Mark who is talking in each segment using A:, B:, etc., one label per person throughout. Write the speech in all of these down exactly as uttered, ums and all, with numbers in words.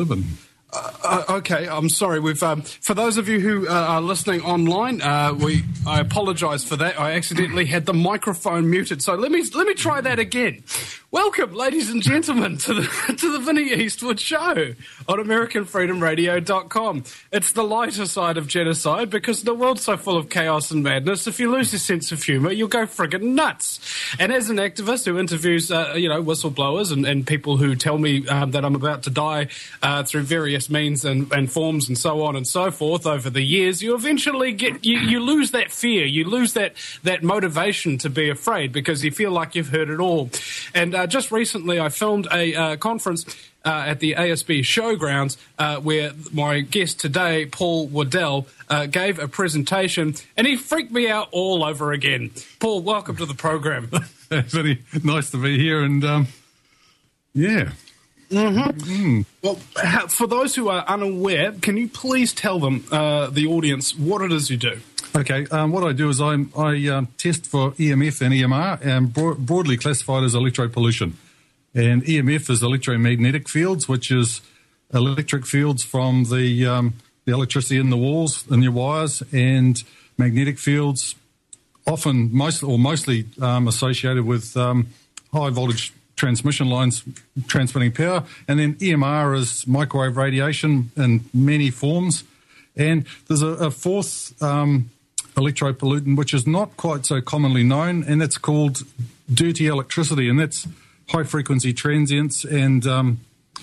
A: live in.
B: Uh, okay, I'm sorry. We've um, for those of you who uh, are listening online, uh, we I apologise for that. I accidentally had the microphone muted. So let me let me try that again. Welcome, ladies and gentlemen, to the to the Vinnie Eastwood Show on American Freedom Radio dot com. It's the lighter side of genocide because the world's so full of chaos and madness. If you lose your sense of humour, you'll go friggin' nuts. And as an activist who interviews, uh, you know, whistleblowers and, and people who tell me um, that I'm about to die uh, through various means and, and forms and so on and so forth over the years, you eventually get you, you lose that fear, you lose that that motivation to be afraid because you feel like you've heard it all. And uh, just recently, I filmed a uh, conference uh, at the A S B Showgrounds uh, where my guest today, Paul Waddell, uh, gave a presentation, and he freaked me out all over again. Paul, welcome to the program.
A: Very nice to be here, and um, yeah.
B: Mm-hmm. Mm. Well, how, for those who are unaware, can you please tell them, uh, the audience, what it is you do?
A: Okay, um, what I do is I'm, I um, test for E M F and E M R, and bro- broadly classified as electropollution. And E M F is electromagnetic fields, which is electric fields from the um, the electricity in the walls, in your wires, and magnetic fields, often most or mostly um, associated with um, high voltage transmission lines transmitting power. And then E M R is microwave radiation in many forms. And there's a, a fourth um, electropollutant which is not quite so commonly known, and it's called dirty electricity, and that's high frequency transients and um,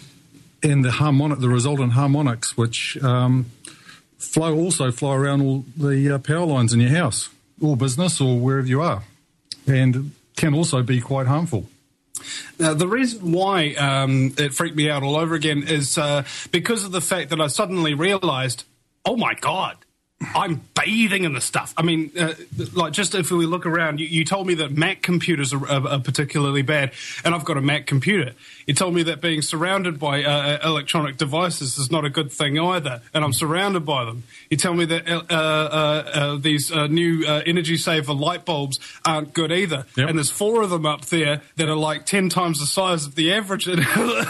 A: and the harmonic, the resultant harmonics, which um, flow also flow around all the uh, power lines in your house, or business, or wherever you are, and can also be quite harmful.
B: Now, the reason why um, it freaked me out all over again is uh, because of the fact that I suddenly realised, oh my God, I'm bathing in the stuff. I mean, uh, like just if we look around, you, you told me that Mac computers are, are, are particularly bad, and I've got a Mac computer. You told me that being surrounded by uh, electronic devices is not a good thing either, and I'm surrounded by them. You tell me that uh, uh, uh, these uh, new uh, energy saver light bulbs aren't good either, yep. And there's four of them up there that are like ten times the size of the average of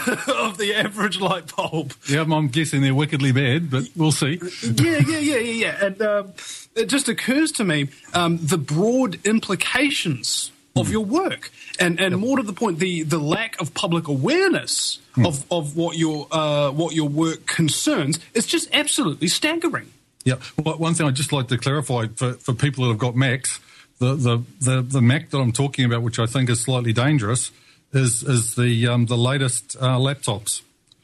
B: the average light bulb.
A: Yeah, I'm guessing they're wickedly bad, but we'll see.
B: Yeah, yeah, yeah, yeah, yeah. And um, it just occurs to me um, the broad implications of your work, and and yep. more to the point, the, the lack of public awareness mm. of, of what your uh, what your work concerns is just absolutely staggering.
A: Yeah. Well, one thing I'd just like to clarify for, for people that have got Macs, the, the, the, the Mac that I'm talking about, which I think is slightly dangerous, is is the um, the latest uh, laptops,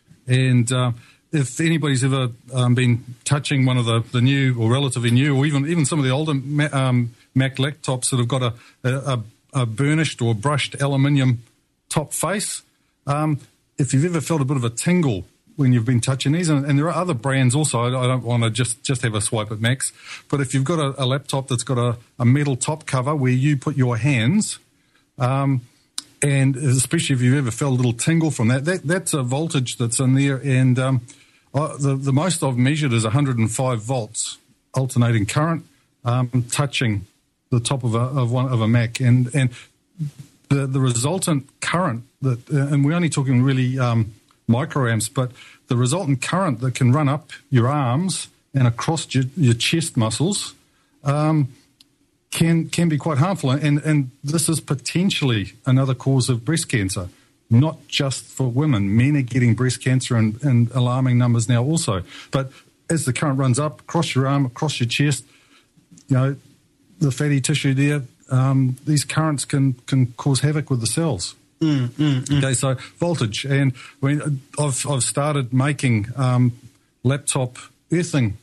A: and uh, if anybody's ever um, been touching one of the, the new or relatively new, or even even some of the older um, Mac laptops that have got a, a, a burnished or brushed aluminium top face, um, if you've ever felt a bit of a tingle when you've been touching these, and, and there are other brands also, I, I don't want to just, just have a swipe at Macs, but if you've got a, a laptop that's got a, a metal top cover where you put your hands, um, and especially if you've ever felt a little tingle from that, that that's a voltage that's in there, and um, Uh, the, the most I've measured is one hundred five volts alternating current um, touching the top of a of one of a Mac, and and the the resultant current that uh, and we're only talking really um, microamps, but the resultant current that can run up your arms and across your, your chest muscles um, can can be quite harmful, and and this is potentially another cause of breast cancer. Not just for women. Men are getting breast cancer in, in alarming numbers now also. But as the current runs up, across your arm, across your chest, you know, the fatty tissue there, um, these currents can, can cause havoc with the cells.
B: Mm, mm, mm.
A: Okay, so voltage. And I mean, I've, I've started making um, laptop earthing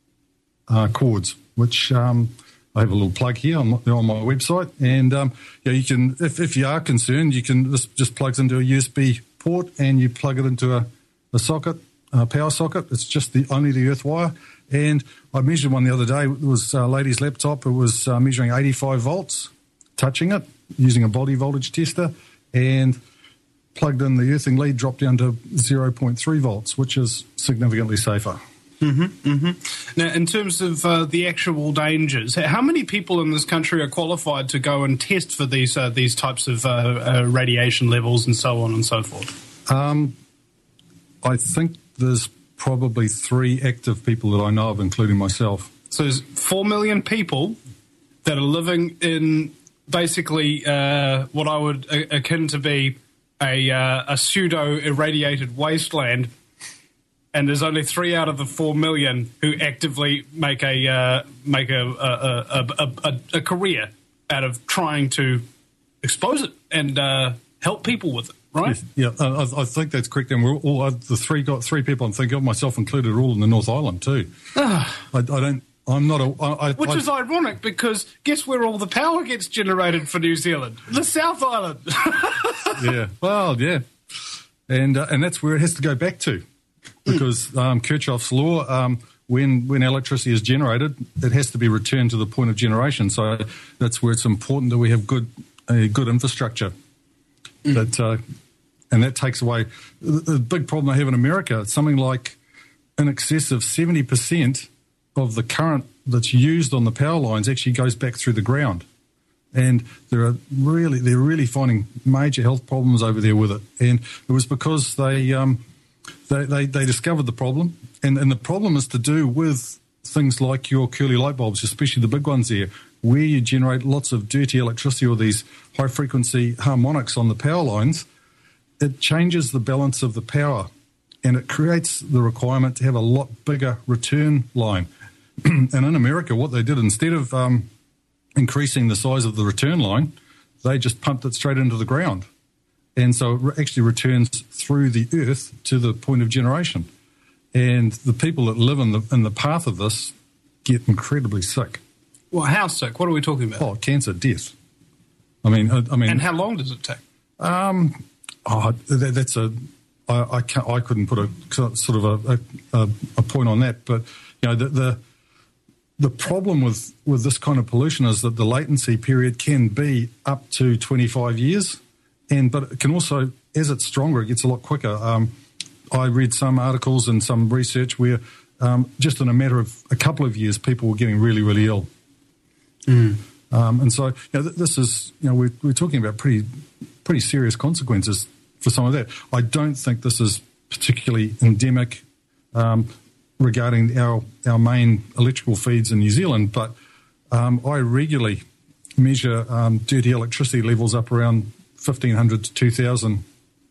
A: uh, cords, which... Um, I have a little plug here on my, on my website, and um, yeah, you can, if, if you are concerned, you can this just plugs into a U S B port, and you plug it into a, a socket, a power socket. It's just the only the earth wire. And I measured one the other day. It was a lady's laptop. It was uh, measuring eighty-five volts, touching it using a body voltage tester, and plugged in the earthing lead, dropped down to zero point three volts, which is significantly safer.
B: Mm-hmm, mm-hmm. Now, in terms of uh, the actual dangers, how many people in this country are qualified to go and test for these uh, these types of uh, uh, radiation levels and so on and so forth?
A: Um, I think there's probably three active people that I know of, including myself.
B: So there's four million people that are living in basically uh, what I would a- akin to be a, uh, a pseudo-irradiated wasteland, and there's only three out of the four million who actively make a uh, make a a, a, a a career out of trying to expose it and uh, help people with it. Right?
A: Yes, yeah, I, I think that's correct. And we're all uh, the three got three people I'm thinking of, myself included, are all in the North Island too. I, I don't. I'm not a. I, I,
B: Which
A: I,
B: is ironic because guess where all the power gets generated for New Zealand? The South Island.
A: Yeah. Well, yeah, and uh, and that's where it has to go back to, because um, Kirchhoff's law. Um, when when electricity is generated, it has to be returned to the point of generation. So that's where it's important that we have good a good infrastructure. Mm. That. Uh, And that takes away the big problem I have in America. Something like in excess of seventy percent of the current that's used on the power lines actually goes back through the ground. And there are really, they're really finding major health problems over there with it. And it was because they um, they, they, they discovered the problem. And, and the problem is to do with things like your Curly light bulbs, especially the big ones there, where you generate lots of dirty electricity or these high-frequency harmonics on the power lines. It changes the balance of the power, and it creates the requirement to have a lot bigger return line. And in America, what they did, instead of um, increasing the size of the return line, they just pumped it straight into the ground. And so it actually returns through the earth to the point of generation. And the people that live in the, in the path of this get incredibly sick.
B: Well, how sick? What are we talking about?
A: Oh, cancer, death. I mean, I, I mean,
B: and how long does it take?
A: Um... Oh, that, that's a. I, I can't. I couldn't put a sort of a, a, a point on that, but you know the, the the problem with, with this kind of pollution is that the latency period can be up to twenty-five years, and but it can also, as it's stronger, it gets a lot quicker. Um, I read some articles and some research where um, just in a matter of a couple of years, people were getting really, really ill. Mm. Um, and so, you know, th- this is, you know, we're, we're talking about pretty. pretty serious consequences for some of that. I don't think this is particularly endemic um, regarding our our main electrical feeds in New Zealand, but um, I regularly measure um, dirty electricity levels up around fifteen hundred to two thousand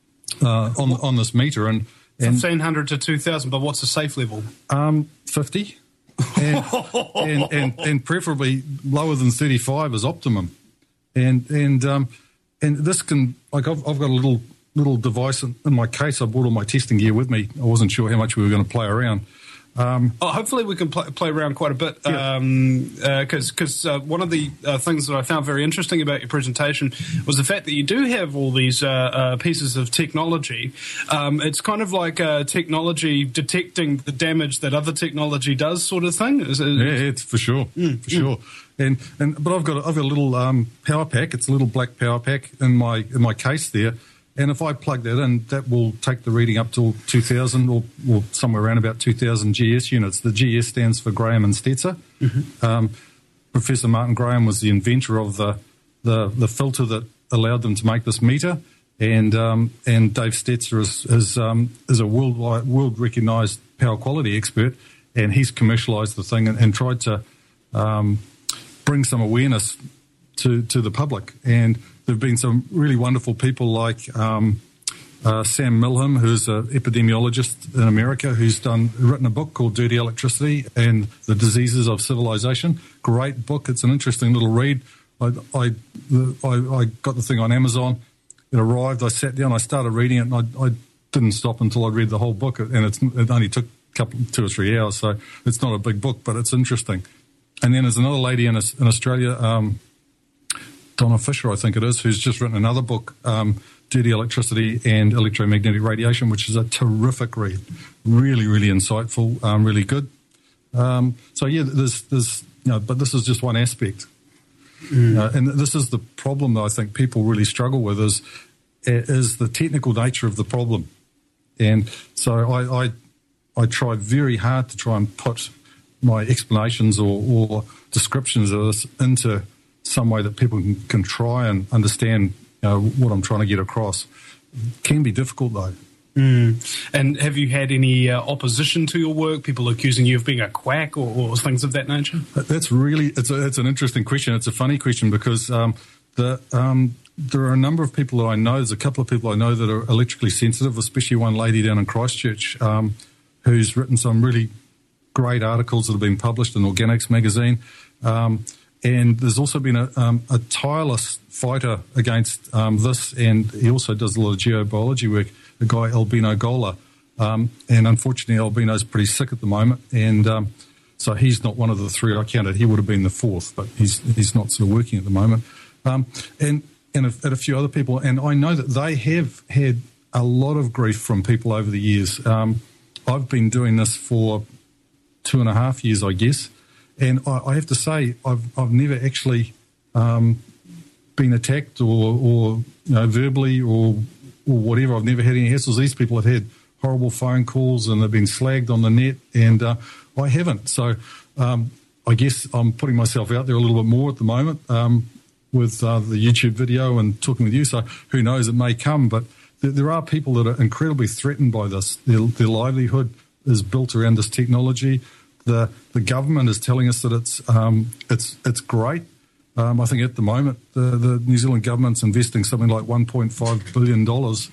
A: uh, on on this meter. And, and
B: fifteen hundred to two thousand, but what's the safe level?
A: Um, fifty. And, and, and, and preferably lower than thirty-five is optimum. And, and, um, And this can, like, I've, I've got a little little device in, in my case. I brought all my testing gear with me. I wasn't sure how much we were going to play around. Um,
B: oh, hopefully we can play, play around quite a bit, because
A: yeah.
B: um, uh, cause, uh, one of the uh, things that I found very interesting about your presentation was the fact that you do have all these uh, uh, pieces of technology. Um, it's kind of like uh, technology detecting the damage that other technology does, sort of thing. Is it,
A: yeah, it's for sure, mm, for mm. sure. And and but I've got a, I've got a little um, power pack. It's a little black power pack in my in my case there. And if I plug that in, that will take the reading up to two thousand or, or somewhere around about two thousand G S units. The G S stands for Graham and Stetzer. Mm-hmm. Um, Professor Martin Graham was the inventor of the, the, the filter that allowed them to make this meter. And um, and Dave Stetzer is is, um, is a worldwide, world recognised power quality expert, and he's commercialised the thing and, and tried to um, bring some awareness to, to the public. And there have been some really wonderful people like um, uh, Sam Milham, who's an epidemiologist in America, who's done written a book called Dirty Electricity and the Diseases of Civilization. Great book. It's an interesting little read. I, I, I, I got the thing on Amazon. It arrived. I sat down. I started reading it, and I, I didn't stop until I read the whole book. And it's, it only took a couple, two or three hours, so it's not a big book, but it's interesting. And then there's another lady in, in Australia, um, Donna Fisher, I think it is, who's just written another book, um, Dirty Electricity and Electromagnetic Radiation, which is a terrific read. Really, really insightful, um, really good. Um, so, yeah, there's, there's, you know, but this is just one aspect. Mm. Uh, and this is the problem that I think people really struggle with is, is the technical nature of the problem. And so I, I, I try very hard to try and put my explanations or, or descriptions of this into some way that people can, can try and understand, you know, what I'm trying to get across. It can be difficult, though.
B: Mm. And have you had any uh, opposition to your work? People accusing you of being a quack or, or things of that nature?
A: That's really it's a, it's an interesting question. It's a funny question because um, the um, there are a number of people that I know. There's a couple of people I know that are electrically sensitive, especially one lady down in Christchurch um, who's written some really great articles that have been published in Organics magazine. Um, and there's also been a, um, a tireless fighter against um, this, and he also does a lot of geobiology work. A guy, Albino Gola, um, and unfortunately Albino's pretty sick at the moment, and um, so he's not one of the three I counted. He would have been the fourth, but he's he's not sort of working at the moment. Um, and and a, and a few other people, and I know that they have had a lot of grief from people over the years. Um, I've been doing this for two and a half years, I guess, and I, I have to say I've I've never actually um, been attacked or, or you know, verbally or or whatever. I've never had any hassles. These people have had horrible phone calls and they've been slagged on the net, and uh, I haven't. So um, I guess I'm putting myself out there a little bit more at the moment um, with uh, the YouTube video and talking with you. So who knows, it may come. But th- there are people that are incredibly threatened by this. Their, their livelihood is built around this technology. The the government is telling us that it's um, it's it's great. Um, I think at the moment the, the New Zealand government's investing something like one point five billion dollars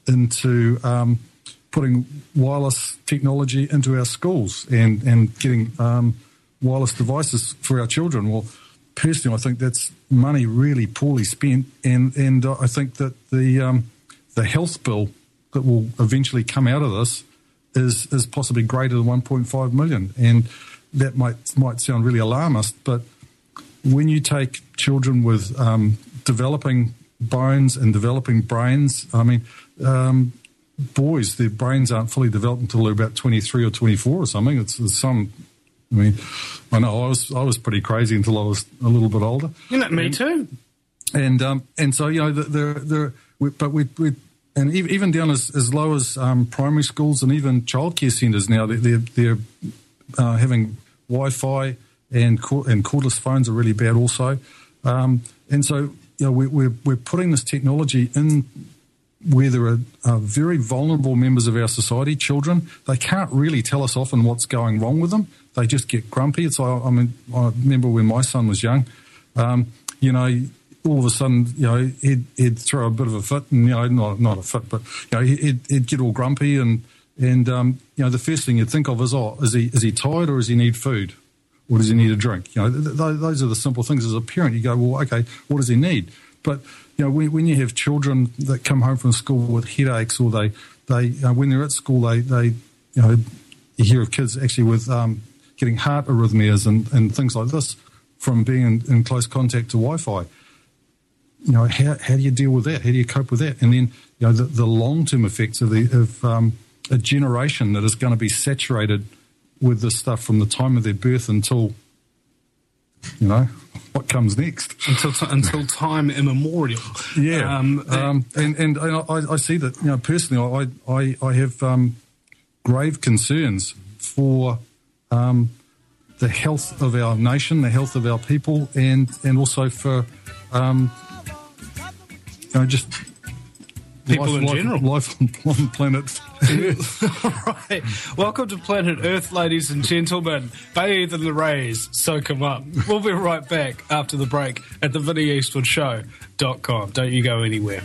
A: into um, putting wireless technology into our schools and, and getting um, wireless devices for our children. Well, personally, I think that's money really poorly spent, and, and uh, I think that the um, the health bill that will eventually come out of this is is possibly greater than one point five million, and that might might sound really alarmist, but when you take children with um, developing bones and developing brains, I mean, um, boys, their brains aren't fully developed until they're about twenty-three or twenty-four or something. It's, it's some, I mean, I know I was I was pretty crazy until I was a little bit older.
B: You know, me
A: and,
B: too.
A: And um, and so you know, they're they're we, but we we and even down as, as low as um, primary schools and even childcare centres now, they're they're, they're uh, having Wi-Fi. And and cordless phones are really bad also, um, and so you know we, we're we're putting this technology in where there are uh, very vulnerable members of our society, children. They can't really tell us often what's going wrong with them. They just get grumpy. It's I mean I remember when my son was young, um, you know, all of a sudden you know he'd, he'd throw a bit of a fit, and you know not not a fit, but you know he'd, he'd get all grumpy, and and um, you know the first thing you'd think of is oh is he is he tired or does he need food? Or does he need a drink? You know, th- th- those are the simple things. As a parent, you go, well, okay, what does he need? But you know, when, when you have children that come home from school with headaches, or they, they, uh, when they're at school, they, they, you know, you hear of kids actually with um, getting heart arrhythmias and, and things like this from being in, in close contact to Wi-Fi. You know, how how do you deal with that? How do you cope with that? And then, you know, the, the long-term effects of the of um, a generation that is going to be saturated with this stuff from the time of their birth until, you know, what comes next.
B: Until t- until time immemorial.
A: Yeah. Um, um, and and I, I see that, you know, personally, I, I, I have um, grave concerns for um, the health of our nation, the health of our people, and, and also for, um, you know, just...
B: People
A: life,
B: in
A: life,
B: general.
A: Life on planet Earth.
B: All right. Welcome to Planet Earth, ladies and gentlemen. Bathe in the rays, soak 'em up. We'll be right back after the break at the vinnie eastwood show dot com. Don't you go anywhere.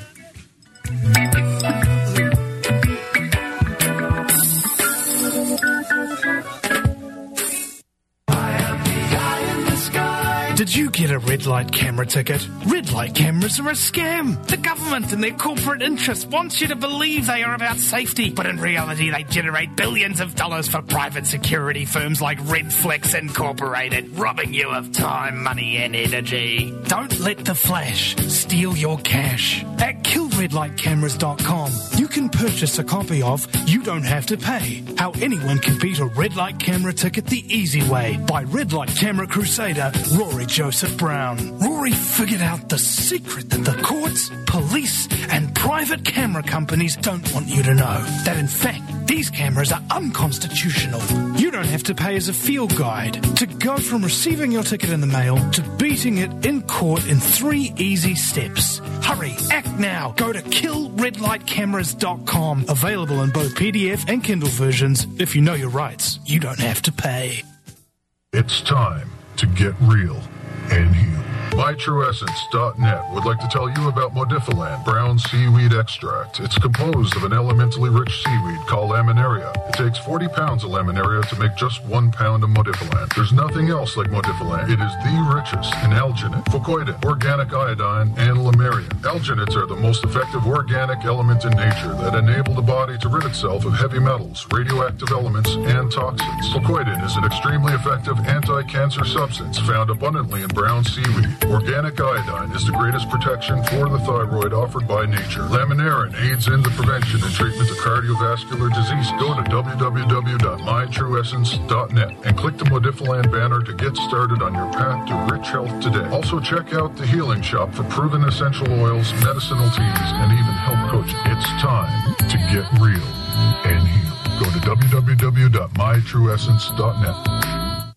C: Did you get a red light camera ticket? Red light cameras are a scam. The government and their corporate interests want you to believe they are about safety, but in reality they generate billions of dollars for private security firms like Redflex Incorporated, robbing you of time, money and energy. Don't let the flash steal your cash. At kill red light cameras dot com, you can purchase a copy of You Don't Have to Pay, How Anyone Can Beat a Red Light Camera Ticket the Easy Way by Red Light Camera Crusader Rory Joseph Brown. Rory figured out the secret that the courts, police, and private camera companies don't want you to know. That in fact, these cameras are unconstitutional. You don't have to pay as a field guide to go from receiving your ticket in the mail to beating it in court in three easy steps. Hurry, act now. Go go to kill red light cameras dot com. Available in both P D F and Kindle versions. If you know your rights, you don't have to pay.
D: It's time to get real and heal. my true essence dot net would like to tell you about Modifilan brown seaweed extract. It's composed of an elementally rich seaweed called laminaria. It takes forty pounds of laminaria to make just one pound of Modifilan. There's nothing else like Modifilan. It is the richest in alginate, fucoidin, organic iodine, and lamarian. Alginates are the most effective organic element in nature that enable the body to rid itself of heavy metals, radioactive elements, and toxins. Fucoidin is an extremely effective anti-cancer substance found abundantly in brown seaweed. Organic iodine is the greatest protection for the thyroid offered by nature. Laminarin aids in the prevention and treatment of cardiovascular disease. Go to w w w dot my true essence dot net and click the Modifilan banner to get started on your path to rich health today. Also check out the Healing Shop for proven essential oils, medicinal teas, and even health coaching. It's time to get real and heal. Go to w w w dot my true essence dot net.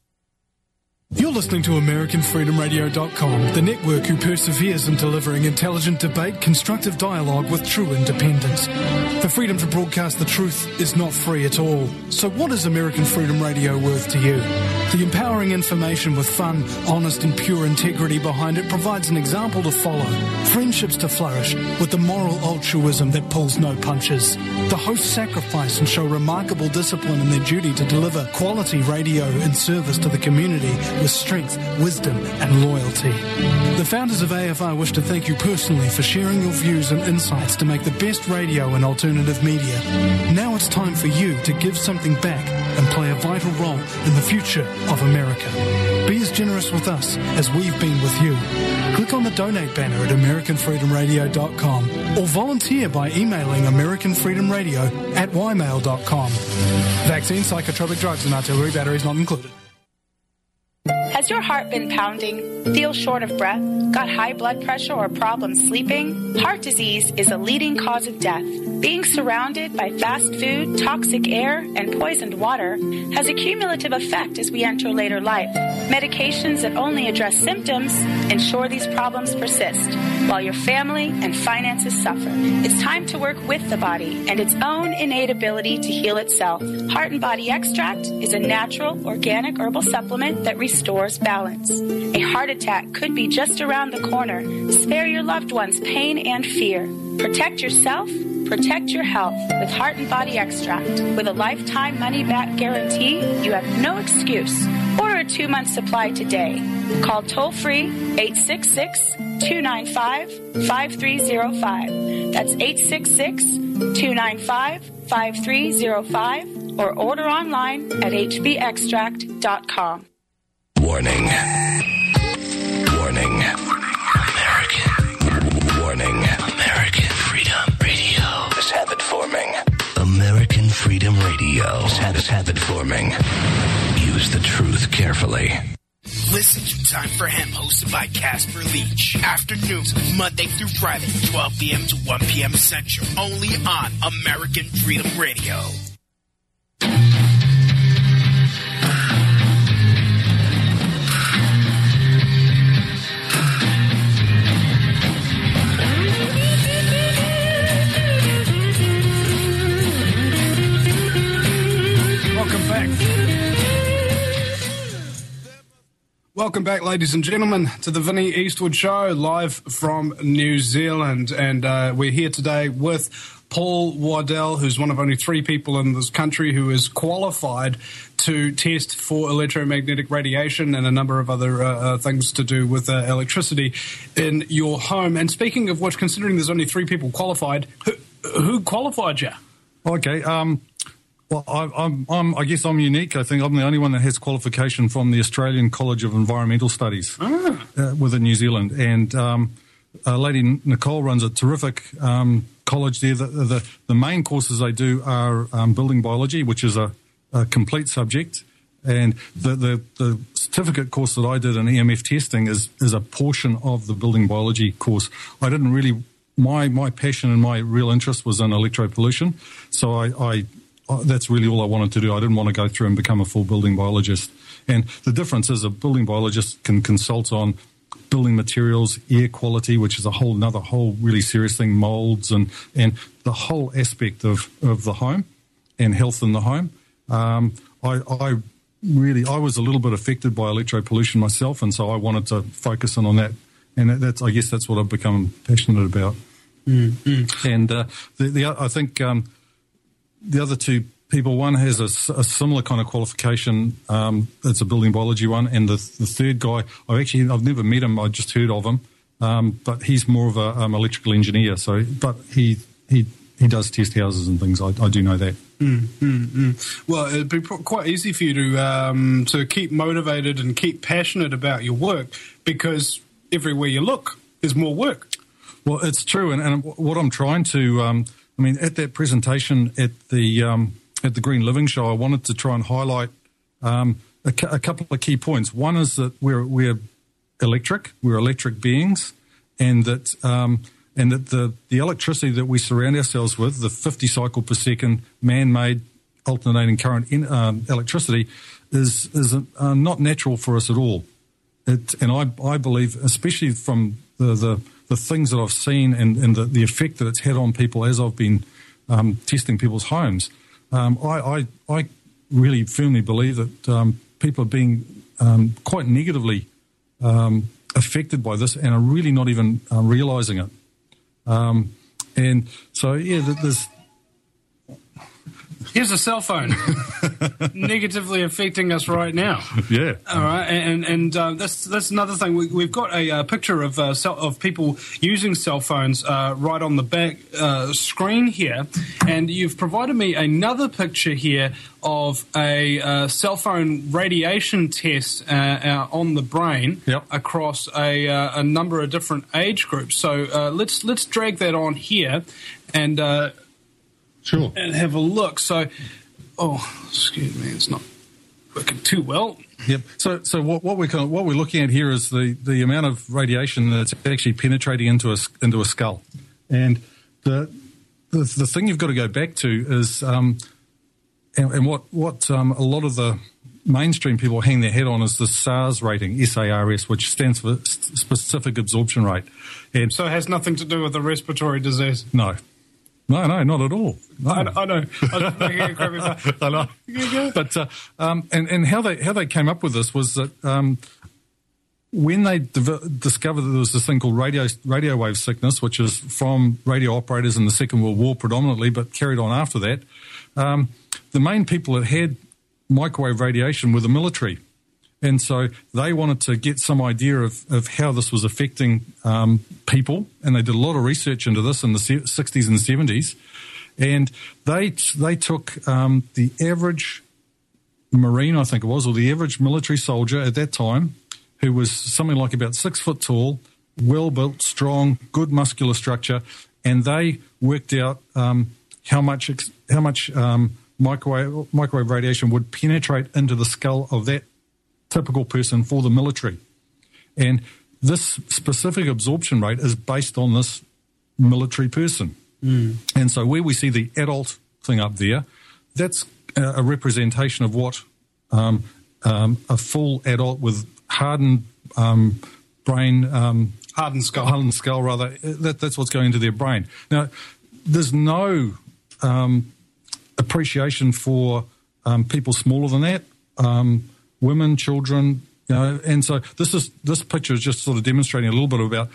B: You're listening to American Freedom Radio dot com, the network who perseveres in delivering intelligent debate, constructive dialogue with true independence. The freedom to broadcast the truth is not free at all. So what is American Freedom Radio worth to you? The empowering information with fun, honest and pure integrity behind it provides an example to follow, friendships to flourish, with the moral altruism that pulls no punches. The hosts sacrifice and show remarkable discipline in their duty to deliver quality radio in service to the community with strength, wisdom and loyalty. The founders of A F R wish to thank you personally for sharing your views and insights to make the best radio and alternative media. Now it's time for you to give something back and play a vital role in the future of America. Be as generous with us as we've been with you. Click on the donate banner at American Freedom Radio dot com or volunteer by emailing American Freedom Radio at y mail dot com. Vaccine, psychotropic drugs and artillery batteries not included.
E: Has your heart been pounding? Feel short of breath? Got high blood pressure or problems sleeping? Heart disease is a leading cause of death. Being surrounded by fast food, toxic air, and poisoned water has a cumulative effect as we enter later life. Medications that only address symptoms ensure these problems persist, while your family and finances suffer. It's time to work with the body and its own innate ability to heal itself. Heart and Body Extract is a natural, organic herbal supplement that restores balance. A heart attack could be just around the corner. Spare your loved ones pain and fear. Protect yourself. Protect your health with Heart and Body Extract. With a lifetime money-back guarantee, you have no excuse. Order a two-month supply today. Call toll-free eight six six, two nine five, five three zero five. That's eight six six, two nine five, five three zero five or order online at h b extract dot com.
F: Warning. Warning. American. Warning. American Freedom Radio is habit forming. American Freedom Radio is habit, habit forming. Use the truth carefully.
G: Listen to Time for Hemp, hosted by Casper Leach. Afternoons, Monday through Friday, twelve p.m. to one p.m. Central. Only on American Freedom Radio.
B: Welcome back. Welcome back, ladies and gentlemen, to the Vinnie Eastwood Show, live from New Zealand. And uh, we're here today with Paul Waddell, who's one of only three people in this country who is qualified to test for electromagnetic radiation and a number of other uh, uh, things to do with uh, electricity in your home. And speaking of which, considering there's only three people qualified, who, who qualified you?
A: Okay, um... Well, I, I'm, I'm, I guess I'm unique. I think I'm the only one that has qualification from the Australian College of Environmental Studies ah. uh, within New Zealand. And um, uh, Lady Nicole runs a terrific um, college there. The, the, the main courses they do are um, building biology, which is a, a complete subject. And the, the, the certificate course that I did in E M F testing is, is a portion of the building biology course. I didn't really, my, my passion and my real interest was in electropollution. So I, I Uh, that's really all I wanted to do. I didn't want to go through and become a full building biologist. And the difference is a building biologist can consult on building materials, air quality, which is a whole another whole really serious thing, molds and, and the whole aspect of, of the home and health in the home. Um, I, I really, I was a little bit affected by electropollution myself, and so I wanted to focus in on that. And that, that's, I guess that's what I've become passionate about.
B: Mm-hmm.
A: And uh, the, the, I think um, the other two people, one has a, a similar kind of qualification. Um, it's a building biology one, and the, the third guy, I've actually I've never met him. I just heard of him, um, but he's more of a um, electrical engineer. So, but he he he does test houses and things. I, I do know that.
B: Mm, mm, mm. Well, it'd be quite easy for you to um, to keep motivated and keep passionate about your work, because everywhere you look, there's more work.
A: Well, it's true, and, and what I'm trying to, um, I mean, at that presentation at the um, at the Green Living Show, I wanted to try and highlight um, a, cu- a couple of key points. One is that we're we're electric, we're electric beings, and that um, and that the, the electricity that we surround ourselves with, the fifty cycle per second man-made alternating current in, um, electricity, is is uh, not natural for us at all. It, and I I believe, especially from the the, the things that I've seen and, and the, the effect that it's had on people as I've been um, testing people's homes. Um, I, I I really firmly believe that um, people are being um, quite negatively um, affected by this and are really not even uh, realising it. Um, and so, yeah, there's...
B: Here's a cell phone negatively affecting us right now.
A: Yeah.
B: All right, and and uh, that's that's another thing. We, we've got a uh, picture of uh, cell, of people using cell phones uh, right on the back uh, screen here, and you've provided me another picture here of a uh, cell phone radiation test uh, uh, on the brain
A: yep.
B: across a uh, a number of different age groups. So uh, let's let's drag that on here, and. Uh,
A: Sure.
B: And have a look. So, oh, excuse me, it's not working too well.
A: Yep. So, so what, what we're kind of, what we're looking at here is the, the amount of radiation that's actually penetrating into a into a skull, and the the, the thing you've got to go back to is, um, and, and what what um, a lot of the mainstream people hang their head on is the SARS rating, S A R S, which stands for specific absorption rate, and
B: so it has nothing to do with the respiratory disease.
A: No. No, no, not at all. No.
B: I, I know. I,
A: I know. But uh, um, and and how they how they came up with this was that um, when they div- discovered that there was this thing called radio radio wave sickness, which is from radio operators in the Second World War predominantly, but carried on after that. Um, the main people that had microwave radiation were the military. And so they wanted to get some idea of, of how this was affecting um, people, and they did a lot of research into this in the sixties and seventies. And they they took um, the average Marine, I think it was, or the average military soldier at that time, who was something like about six foot tall, well built, strong, good muscular structure, and they worked out um, how much how much um, microwave microwave radiation would penetrate into the skull of that typical person for the military. And this specific absorption rate is based on this military person. Mm. And so where we see the adult thing up there, that's a representation of what um, um, a full adult with hardened um, brain... Um,
B: hardened skull.
A: Hardened skull, rather. That, that's what's going into their brain. Now, there's no um, appreciation for um, people smaller than that. Um Women, children, you know, and so this is this picture is just sort of demonstrating a little bit about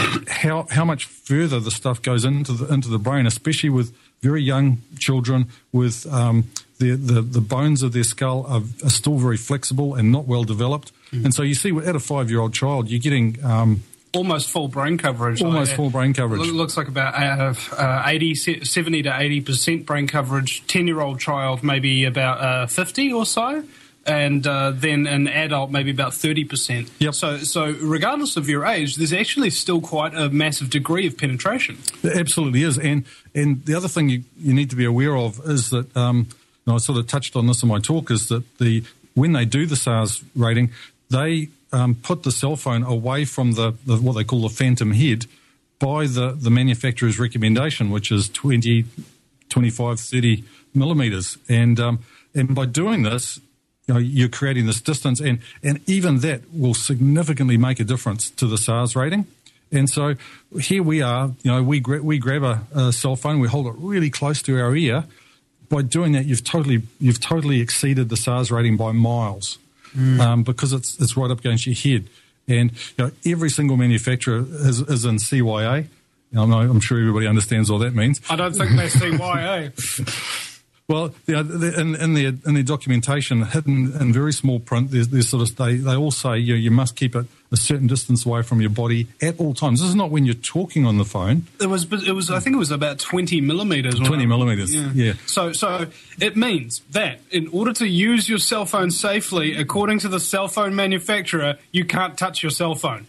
A: how how much further the stuff goes into the into the brain, especially with very young children, with um, the, the the bones of their skull are, are still very flexible and not well developed, mm. and so you see at a five-year-old child, you're getting um,
B: almost full brain coverage.
A: Almost
B: like,
A: full brain coverage.
B: It looks like about uh, uh, eighty, seventy to eighty percent brain coverage. ten-year-old child maybe about uh, fifty or so. And uh, then an adult maybe about thirty percent.
A: Yep.
B: So, so regardless of your age, there's actually still quite a massive degree of penetration.
A: It absolutely is. And and the other thing you, you need to be aware of is that, um, and I sort of touched on this in my talk, is that the when they do the SARS rating, they um, put the cell phone away from the, the what they call the phantom head by the, the manufacturer's recommendation, which is twenty, twenty-five, thirty millimeters. And um, and by doing this, you know, you're creating this distance, and, and even that will significantly make a difference to the SARS rating. And so here we are, you know, we, gra- we grab a, a cell phone, we hold it really close to our ear. By doing that, you've totally you've totally exceeded the SARS rating by miles, mm. um, because it's it's right up against your head. And you know, every single manufacturer is, is in C Y A. Now, I'm, I'm sure everybody understands what that means.
B: I don't think they're C Y A.
A: Well, you know, in, in their in their documentation, hidden in very small print, there's, there's sort of they, they all say you know, you must keep it a certain distance away from your body at all times. This is not when you're talking on the phone.
B: It was, it was. I think it was about twenty millimeters.
A: Twenty millimeters. Yeah. yeah.
B: So, so it means that in order to use your cell phone safely, according to the cell phone manufacturer, you can't touch your cell phone.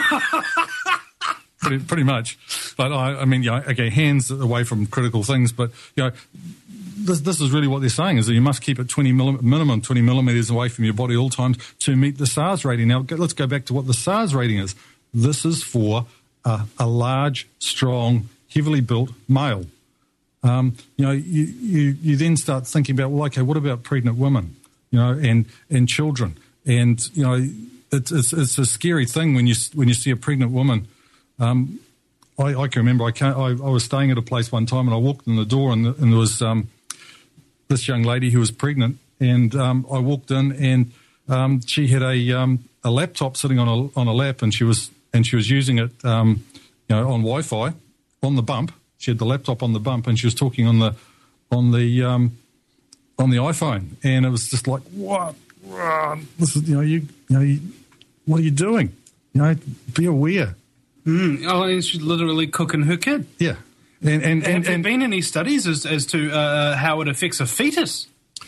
A: pretty, pretty much. But I, I mean, you know, okay, hands away from critical things, but you know. This, this is really what they're saying, is that you must keep it twenty millim, minimum twenty millimeters away from your body all times to meet the SARS rating. Now, let's go back to what the SARS rating is. This is for a, a large, strong, heavily built male. Um, you know, you, you, you then start thinking about, well, okay, what about pregnant women, you know, and, and children? And, you know, it's, it's, it's a scary thing when you, when you see a pregnant woman. Um, I, I can remember I, can't, I, I was staying at a place one time and I walked in the door and, and there was... Um, this young lady who was pregnant, and um, I walked in, and um, she had a um, a laptop sitting on a on a lap, and she was and she was using it, um, you know, on Wi-Fi on the bump. She had the laptop on the bump, and she was talking on the on the um, on the iPhone, and it was just like, what? This is, you know, you you know, you, what are you doing? You know, be aware.
B: Mm. Oh, she's literally cooking her kid.
A: Yeah. And, and, and,
B: Have there
A: and,
B: been any studies as, as to uh, how it affects a fetus?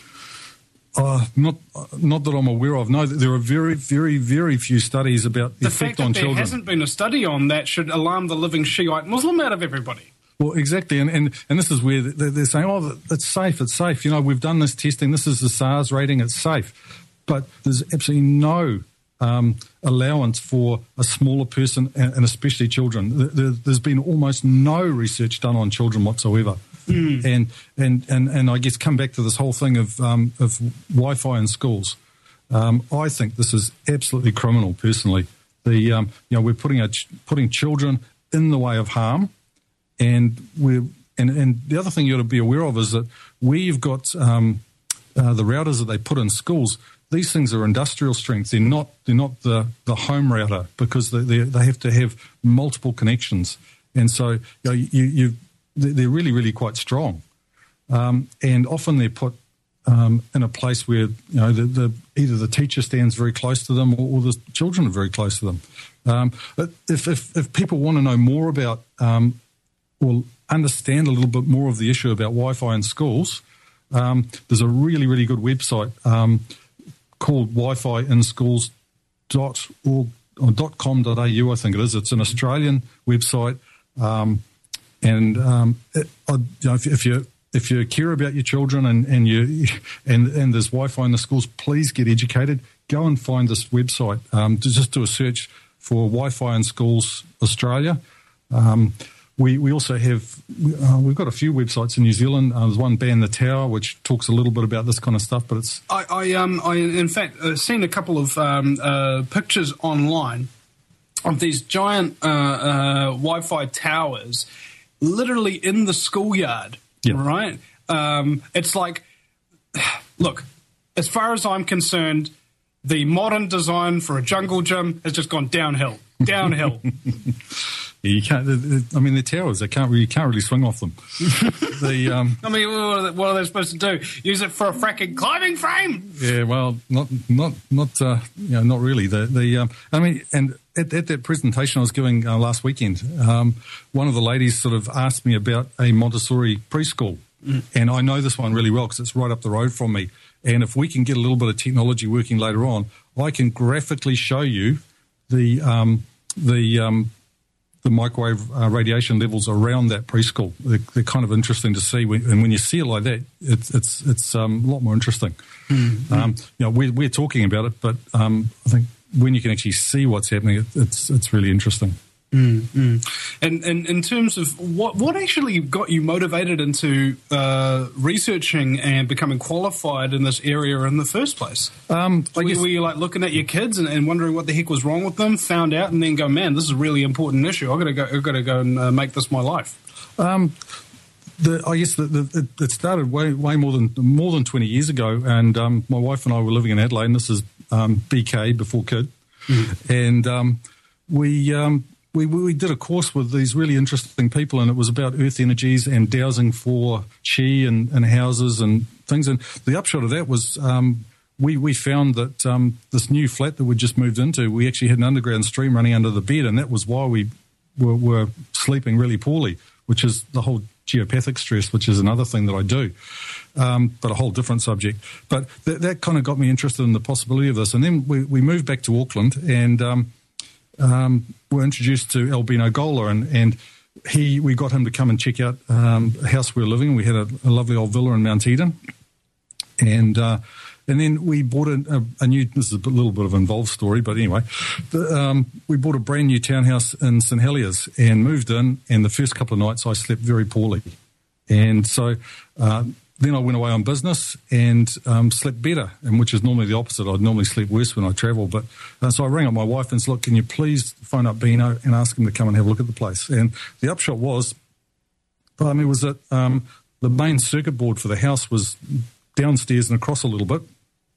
A: Uh, not not that I'm aware of. No, there are very, very, very few studies about the,
B: the
A: effect
B: fact that
A: on
B: there
A: children.
B: There hasn't been a study on that should alarm the living Shiite Muslim out of everybody.
A: Well, exactly, and, and, and this is where they're saying, oh, it's safe, it's safe. You know, we've done this testing, this is the SARS rating, it's safe. But there's absolutely no um, allowance for a smaller person, and, and especially children. There, there's been almost no research done on children whatsoever. Mm. And, and, and, and I guess come back to this whole thing of, um, of Wi-Fi in schools. Um, I think this is absolutely criminal, personally. The, um, you know, we're putting our ch- putting children in the way of harm. And we and, and the other thing you ought to be aware of is that we've got um, uh, the routers that they put in schools. These things are industrial strength. They're not they're not the, the home router, because they they they have to have multiple connections, and so you know, you, you they're really really quite strong. Um, and often they're put um, in a place where you know the, the either the teacher stands very close to them, or, or the children are very close to them. Um, but if, if if people want to know more about um, or understand a little bit more of the issue about Wi-Fi in schools, um, there's a really, really good website um, called wi-fi in schools dot org or .com dot a u, I think it is. It's an Australian website, um, and um, it, uh, you know, if, if you if you care about your children and and you and and there's Wi-Fi in the schools, please get educated. Go and find this website. Um, just do a search for Wi-Fi in Schools Australia. Um, We we also have uh, we've got a few websites in New Zealand. Uh, there's one, Ban the Tower, which talks a little bit about this kind of stuff. But it's
B: I, I um I in fact uh, seen a couple of um, uh, pictures online of these giant uh, uh, Wi-Fi towers, literally in the schoolyard.
A: Yeah.
B: Right. Um, it's like, look, as far as I'm concerned, the modern design for a jungle gym has just gone downhill, downhill.
A: You can't. I mean, the towers. They can't really. You can't really swing off them. the. Um,
B: I mean, what are they supposed to do? Use it for a fracking climbing frame?
A: Yeah. Well, not not not. Uh, you know, not really. The the. Um, I mean, and at, at that presentation I was giving uh, last weekend, um, one of the ladies sort of asked me about a Montessori preschool, mm. and I know this one really well because it's right up the road from me. And if we can get a little bit of technology working later on, I can graphically show you the um, the. Um, the microwave uh, radiation levels around that preschool. They're, they're kind of interesting to see, when, and when you see it like that, it's it's it's um, a lot more interesting. Mm-hmm. Um, you know, we're we're talking about it, but um, I think when you can actually see what's happening, it, it's it's really interesting.
B: Mm-hmm. And, and in terms of what what actually got you motivated into uh, researching and becoming qualified in this area in the first place?
A: Um, I
B: were,
A: guess,
B: were you like looking at your kids and, and wondering what the heck was wrong with them, found out, and then go, man, this is a really important issue. I've got to go, I've got to go and uh, make this my life.
A: Um, the, I guess the, the, it, it started way way more than more than twenty years ago, and um, my wife and I were living in Adelaide, and this is um, B K before kid, mm-hmm. and um, we. Um, We, we did a course with these really interesting people, and it was about earth energies and dowsing for chi and, and houses and things. And the upshot of that was um, we, we found that um, this new flat that we just moved into, we actually had an underground stream running under the bed, and that was why we were, were sleeping really poorly, which is the whole geopathic stress, which is another thing that I do, um, but a whole different subject. But that, that kind of got me interested in the possibility of this. And then we, we moved back to Auckland, and um, Um, were introduced to Albino Gola, and, and he we got him to come and check out um, a house we were living in. We had a, a lovely old villa in Mount Eden, and uh, and then we bought a, a, a new. This is a little bit of an involved story, but anyway, the, um, we bought a brand new townhouse in St Heliers and moved in. And the first couple of nights, I slept very poorly, and so. Uh, Then I went away on business and um, slept better, and which is normally the opposite. I'd normally sleep worse when I travel. But uh, so I rang up my wife and said, "Look, can you please phone up Bino and ask him to come and have a look at the place?" And the upshot was, I mean, was that um, the main circuit board for the house was downstairs and across a little bit,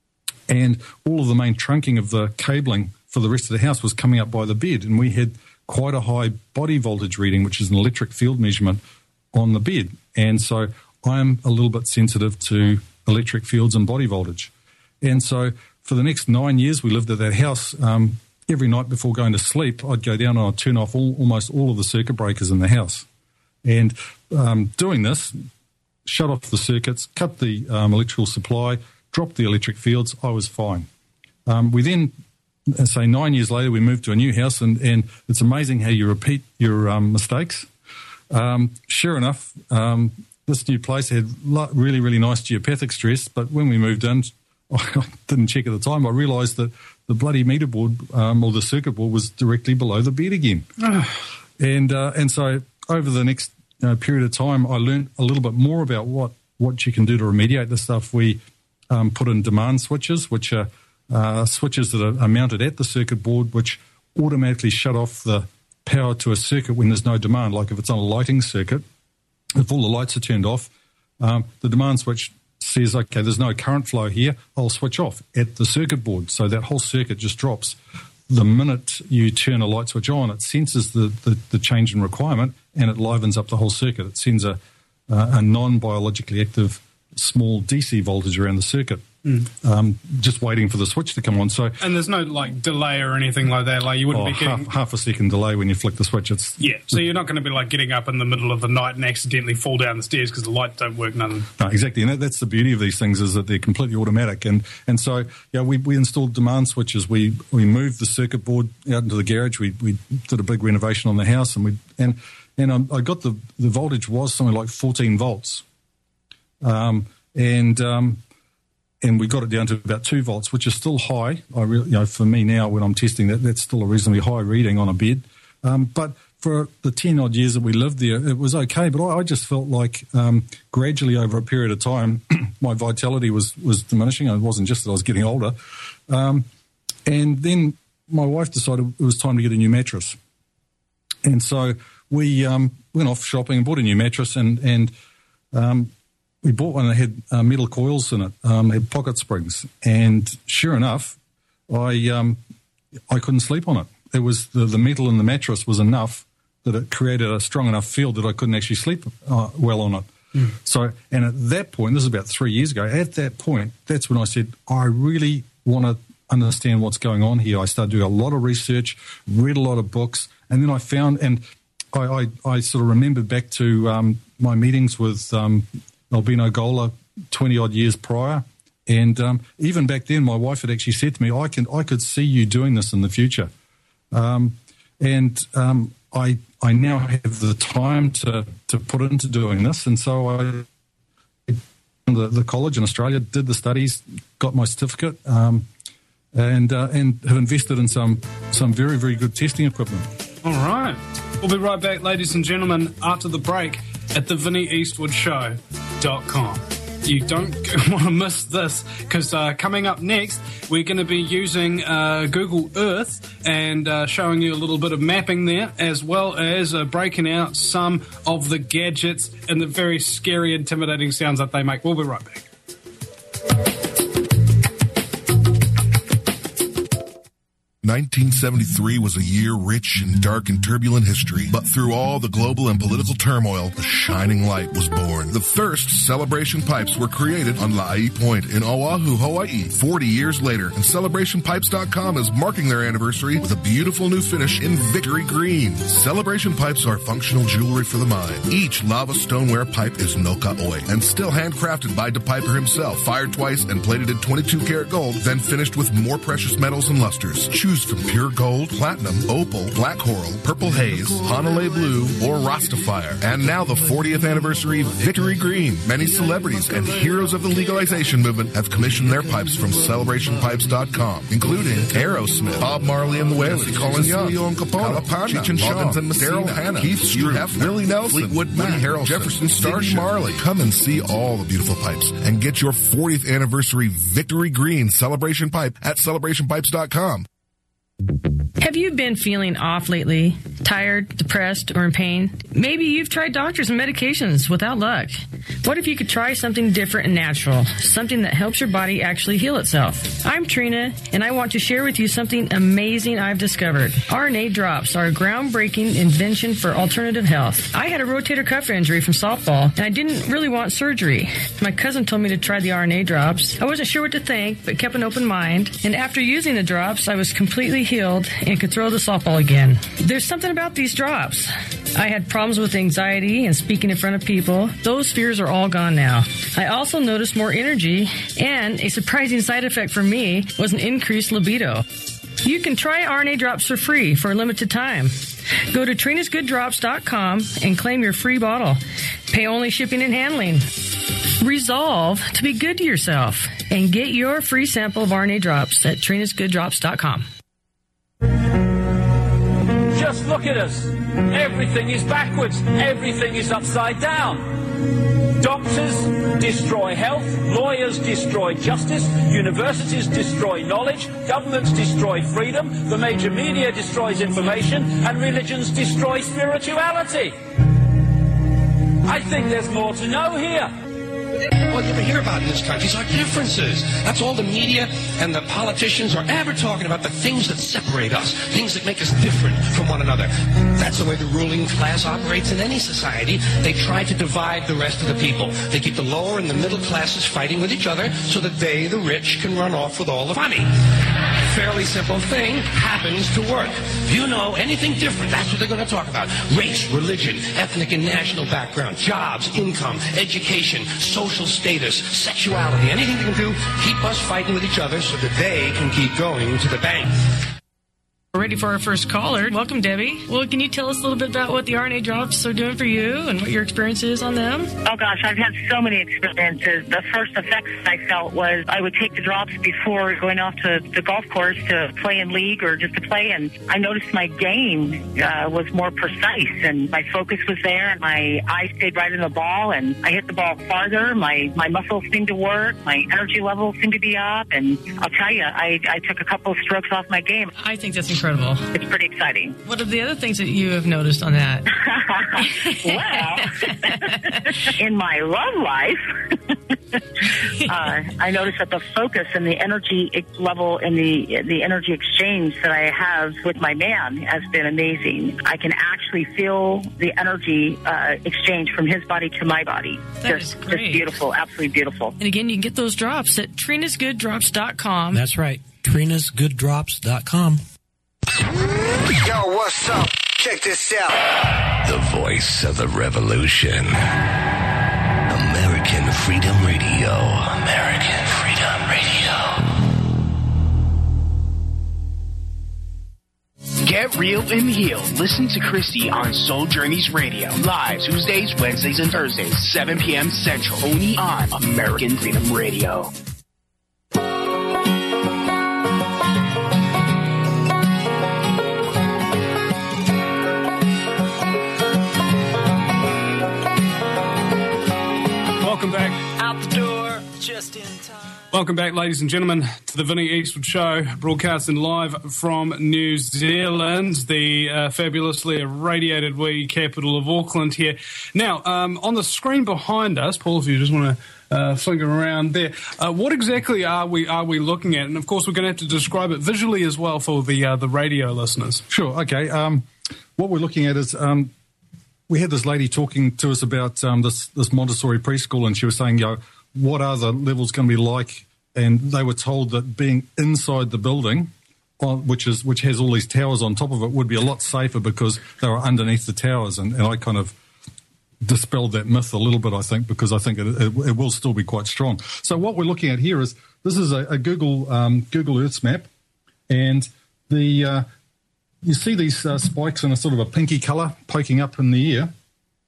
A: and all of the main trunking of the cabling for the rest of the house was coming up by the bed, and we had quite a high body voltage reading, which is an electric field measurement on the bed, and so. I'm a little bit sensitive to electric fields and body voltage. And so for the next nine years we lived at that house, um, every night before going to sleep, I'd go down and I'd turn off all, almost all of the circuit breakers in the house. And um, doing this, shut off the circuits, cut the um, electrical supply, dropped the electric fields, I was fine. Um, we then, say nine years later, we moved to a new house, and, and it's amazing how you repeat your um, mistakes. Um, sure enough, um, this new place had really, really nice geopathic stress, but when we moved in, I didn't check at the time, I realised that the bloody meter board um, or the circuit board was directly below the bed again. and uh, and so over the next uh, period of time, I learned a little bit more about what, what you can do to remediate this stuff. We um, put in demand switches, which are uh, switches that are, are mounted at the circuit board, which automatically shut off the power to a circuit when there's no demand, like if it's on a lighting circuit. If all the lights are turned off, um, the demand switch says, okay, there's no current flow here, I'll switch off at the circuit board. So that whole circuit just drops. The minute you turn a light switch on, it senses the, the, the change in requirement and it livens up the whole circuit. It sends a, uh, a non-biologically active small D C voltage around the circuit. Mm. Um, just waiting for the switch to come on. So,
B: and there's no like delay or anything like that. Like you wouldn't
A: oh,
B: be getting
A: half, half a second delay when you flick the switch. It's
B: yeah. So you're not going to be like getting up in the middle of the night and accidentally fall down the stairs because the lights don't work. None.
A: No, exactly. And that, that's the beauty of these things, is that they're completely automatic. And and so yeah, we we installed demand switches. We we moved the circuit board out into the garage. We we did a big renovation on the house, and we and and um, I got the the voltage was something like fourteen volts. Um and um. And we got it down to about two volts, which is still high. I really, you know, for me now, when I'm testing that, that's still a reasonably high reading on a bed. Um, but for the ten odd years that we lived there, it was okay. But I, I just felt like um, gradually over a period of time, my vitality was was diminishing. It wasn't just that I was getting older. Um, and then my wife decided it was time to get a new mattress, and so we um, went off shopping and bought a new mattress, and and. Um, We bought one that had uh, metal coils in it, um, had pocket springs, and sure enough, I um, I couldn't sleep on it. It was the, the metal in the mattress was enough that it created a strong enough field that I couldn't actually sleep uh, well on it. Mm. So, and at that point, this is about three years ago. At that point, that's when I said, I really want to understand what's going on here. I started doing a lot of research, read a lot of books, and then I found, and I I, I sort of remembered back to um, my meetings with. Um, Albino Gola twenty odd years prior, and um, even back then, my wife had actually said to me, "I can, I could see you doing this in the future," um, and um, I, I now have the time to, to put into doing this, and so I, the, the college in Australia did the studies, got my certificate, um, and uh, and have invested in some some very very good testing equipment.
B: All right. We'll be right back, ladies and gentlemen, after the break at the vinnie eastwood show dot com. You don't want to miss this, because uh, coming up next, we're going to be using uh, Google Earth and uh, showing you a little bit of mapping there, as well as uh, breaking out some of the gadgets and the very scary, intimidating sounds that they make. We'll be right back.
H: nineteen seventy-three was a year rich in dark and turbulent history, but through all the global and political turmoil, a shining light was born. The first Celebration pipes were created on La'i Point in Oahu, Hawaii, forty years later, and Celebration Pipes dot com is marking their anniversary with a beautiful new finish in Victory Green. Celebration pipes are functional jewelry for the mind. Each lava stoneware pipe is Noka Oi and still handcrafted by DePiper himself, fired twice and plated in twenty-two karat gold, then finished with more precious metals and lusters. Choose from pure gold, platinum, opal, black coral, purple haze, Hanalei blue, or Rastafire. And now the fortieth anniversary Victory Green. Many celebrities and heroes of the legalization movement have commissioned their pipes from Celebration Pipes dot com, including Aerosmith, Bob Marley and the Wailers, Colin Young, Leon Capone, Cheech and Chong, Daryl Hannah, Keith Stroup, Willie Nelson, Fleetwood Mac, Harrelson, Jefferson Starship, Marley. Come and see all the beautiful pipes and get your fortieth anniversary Victory Green Celebration Pipe at Celebration Pipes dot com.
I: Have you been feeling off lately? Tired, depressed, or in pain? Maybe you've tried doctors and medications without luck. What if you could try something different and natural? Something that helps your body actually heal itself. I'm Trina, and I want to share with you something amazing I've discovered. R N A drops are a groundbreaking invention for alternative health. I had a rotator cuff injury from softball, and I didn't really want surgery. My cousin told me to try the R N A drops. I wasn't sure what to think, but kept an open mind. And after using the drops, I was completely healed and could throw the softball again. There's something about these drops. I had problems with anxiety and speaking in front of people. Those fears are all gone now. I also noticed more energy, and a surprising side effect for me was an increased libido. You can try R N A drops for free for a limited time. Go to trinas good drops dot com and claim your free bottle. Pay only shipping and handling. Resolve to be good to yourself and get your free sample of R N A drops at trinas good drops dot com.
J: Just look at us. Everything is backwards. Everything is upside down. Doctors destroy health. Lawyers destroy justice. Universities destroy knowledge. Governments destroy freedom. The major media destroys information. And religions destroy spirituality. I think there's more to know here.
K: All you ever hear about in this country is our differences. That's all the media and the politicians are ever talking about, the things that separate us, things that make us different from one another. That's the way the ruling class operates in any society. They try to divide the rest of the people. They keep the lower and the middle classes fighting with each other so that they, the rich, can run off with all the money. Fairly simple thing happens to work. If you know anything different, that's what they're going to talk about. Race, religion, ethnic and national background, jobs, income, education, social status, sexuality, anything they can do, keep us fighting with each other so that they can keep going to the bank.
I: We're ready for our first caller. Welcome, Debbie. Well, can you tell us a little bit about what the R N A drops are doing for you and what your experience is on them?
L: Oh, gosh, I've had so many experiences. The first effects I felt was I would take the drops before going off to the golf course to play in league or just to play, and I noticed my game uh, was more precise, and my focus was there, and my eyes stayed right in the ball, and I hit the ball farther. My, my muscles seemed to work. My energy levels seemed to be up, and I'll tell you, I, I took a couple of strokes off my game.
I: I think that's incredible.
L: It's pretty exciting.
I: What are the other things that you have noticed on that?
L: Well, in my love life, uh, I noticed that the focus and the energy level and the the energy exchange that I have with my man has been amazing. I can actually feel the energy uh, exchange from his body to my body.
I: That
L: just,
I: is great.
L: Just beautiful, absolutely beautiful.
I: And again, you can get those drops at trinas good drops dot com.
M: That's right, trinas good drops dot com.
N: Yo, what's up? Check this out.
F: The voice of the revolution. American Freedom Radio. American Freedom Radio.
G: Get real and heal. Listen to Christy on Soul Journeys Radio. Live Tuesdays, Wednesdays, and Thursdays, seven p.m. Central. Only on American Freedom Radio.
B: Welcome back, ladies and gentlemen, to the Vinnie Eastwood Show, broadcasting live from New Zealand, the uh, fabulously irradiated wee capital of Auckland here. Now, um, on the screen behind us, Paul, if you just want to uh, finger around there, uh, what exactly are we are we looking at? And, of course, we're going to have to describe it visually as well for the uh, the radio listeners.
A: Sure, okay. Um, what we're looking at is... Um, we had this lady talking to us about um, this, this Montessori preschool, and she was saying, you know, what are the levels going to be like? And they were told that being inside the building, uh, which is which has all these towers on top of it, would be a lot safer because they were underneath the towers. And, and I kind of dispelled that myth a little bit, I think, because I think it, it, it will still be quite strong. So what we're looking at here is this is a, a Google um, Google Earth map, and the uh, you see these uh, spikes in a sort of a pinky colour poking up in the air,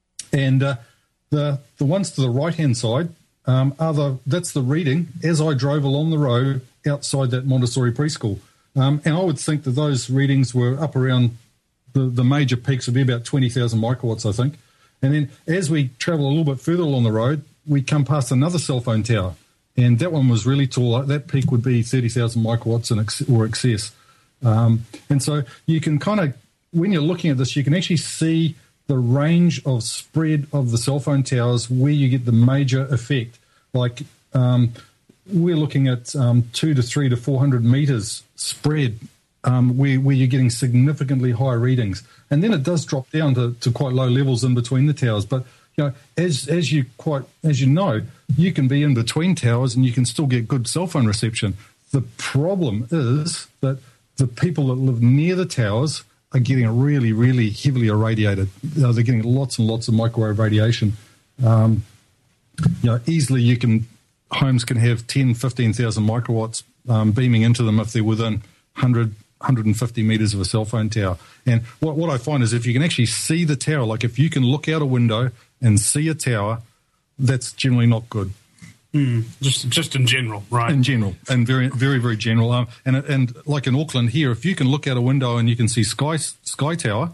A: and uh, the the ones to the right hand side. Um, are the, that's the reading as I drove along the road outside that Montessori preschool. Um, and I would think that those readings were up around the, the major peaks would be about twenty thousand microwatts, I think. And then as we travel a little bit further along the road, we come past another cell phone tower. And that one was really tall. That peak would be thirty thousand microwatts in ex- or excess. Um, and so you can kind of, when you're looking at this, you can actually see the range of spread of the cell phone towers where you get the major effect. Like um, we're looking at um, two to three to four hundred meters spread um, where, where you're getting significantly higher readings. And then it does drop down to, to quite low levels in between the towers. But you know, as as you quite as you know, you can be in between towers and you can still get good cell phone reception. The problem is that the people that live near the towers are getting really, really heavily irradiated. You know, they're getting lots and lots of microwave radiation. Um, you know, easily you can, homes can have ten, fifteen thousand microwatts um, beaming into them if they're within one hundred, one hundred fifty metres of a cell phone tower. And what, what I find is if you can actually see the tower, like if you can look out a window and see a tower, that's generally not good.
B: Mm, just just in general, right?
A: In general, and very, very, very general. Um, and and like in Auckland here, if you can look out a window and you can see Sky Sky Tower,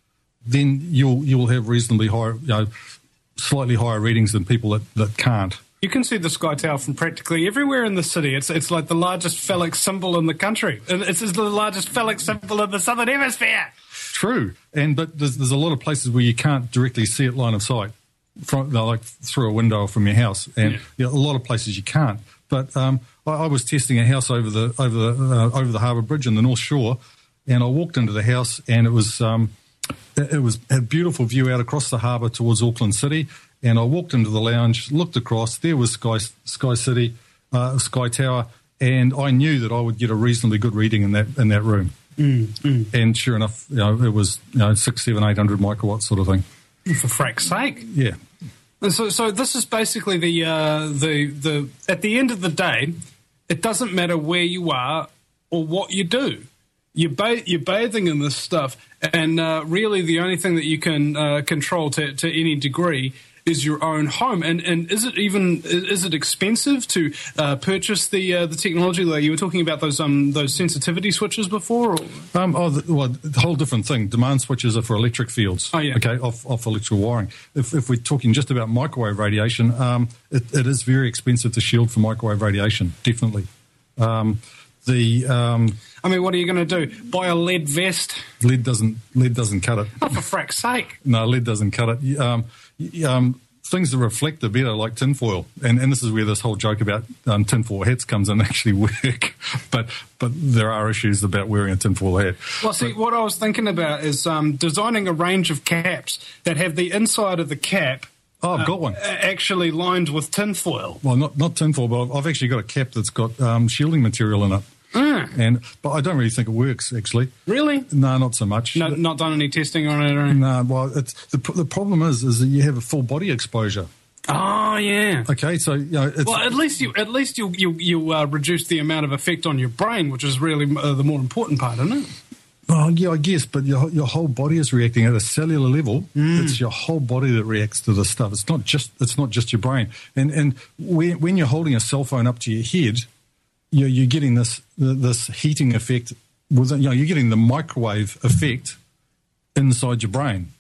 A: then you'll you'll have reasonably high, you know, slightly higher readings than people that, that can't.
B: You can see the Sky Tower from practically everywhere in the city. It's it's like the largest phallic symbol in the country. It's the largest phallic symbol in the Southern Hemisphere.
A: True, and but there's there's a lot of places where you can't directly see it line of sight. From, like through a window from your house, and yeah. You know, a lot of places you can't. But um, I, I was testing a house over the over the uh, over the Harbour Bridge in the North Shore, and I walked into the house, and it was um, it, it was had a beautiful view out across the harbour towards Auckland City. And I walked into the lounge, looked across. There was Sky Sky City, uh, Sky Tower, and I knew that I would get a reasonably good reading in that in that room.
B: Mm, mm.
A: And sure enough, you know, it was you know six, seven, eight hundred microwatts sort of thing.
B: For frack's sake.
A: Yeah.
B: And so, so this is basically the uh, the the. At the end of the day, it doesn't matter where you are or what you do. You're, ba- you're bathing in this stuff, and uh, really the only thing that you can uh, control to, to any degree is your own home. And and is it even is it expensive to uh, purchase the uh, the technology? Like you were talking about those um those sensitivity switches before. Or?
A: Um, oh, the, well, the whole different thing. Demand switches are for electric fields.
B: Oh yeah.
A: Okay, off off electrical wiring. If if we're talking just about microwave radiation, um, it, it is very expensive to shield for microwave radiation. Definitely. Um, the um,
B: I mean, what are you going to do? Buy a lead vest?
A: Lead doesn't lead doesn't cut it.
B: Oh, for frack's sake!
A: No, lead doesn't cut it. Um, um, things that reflect are better, like tinfoil, and and this is where this whole joke about um, tinfoil hats comes in. Actually, work, but but there are issues about wearing a tinfoil hat.
B: Well, see, what I was thinking about is um, designing a range of caps that have the inside of the cap.
A: Oh, I've
B: uh,
A: got one.
B: Actually lined with tinfoil.
A: Well, not not tinfoil, but I've, I've actually got a cap that's got um, shielding material in it.
B: Mm.
A: And but I don't really think it works, actually.
B: Really?
A: No, not so much.
B: No, not done any testing on it or anything?
A: No, well, it's, the the problem is is that you have a full body exposure.
B: Oh yeah.
A: Okay, so you know, it's,
B: well, at least you at least you you you uh, reduce the amount of effect on your brain, which is really uh, the more important part, isn't it?
A: Oh yeah, I guess, but your your whole body is reacting at a cellular level. Mm. It's your whole body that reacts to this stuff. It's not just it's not just your brain. And and when when you're holding a cell phone up to your head, you're, you're getting this this heating effect. With, you know, you're getting the microwave effect inside your brain.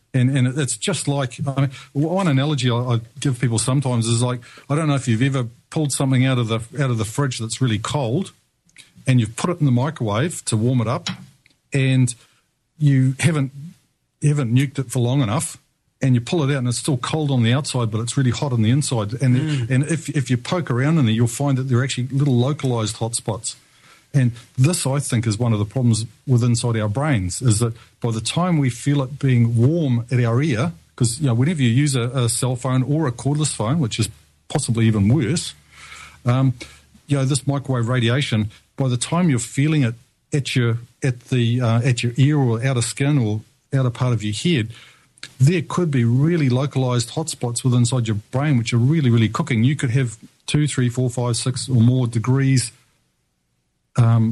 A: And and it's just like, I mean, one analogy I, I give people sometimes is like, I don't know if you've ever pulled something out of the out of the fridge that's really cold, and you've put it in the microwave to warm it up, and you haven't you haven't nuked it for long enough, and you pull it out and it's still cold on the outside, but it's really hot on the inside. And
B: Mm.
A: and if if you poke around in there, you'll find that there are actually little localized hotspots. And this, I think, is one of the problems with inside our brains, is that by the time we feel it being warm at our ear, because, you know, whenever you use a, a cell phone or a cordless phone, which is possibly even worse, um, you know, this microwave radiation, by the time you're feeling it at your at the uh, at your ear or outer skin or outer part of your head, there could be really localized hotspots within inside your brain which are really, really cooking. You could have two, three, four, five, six or more degrees Um,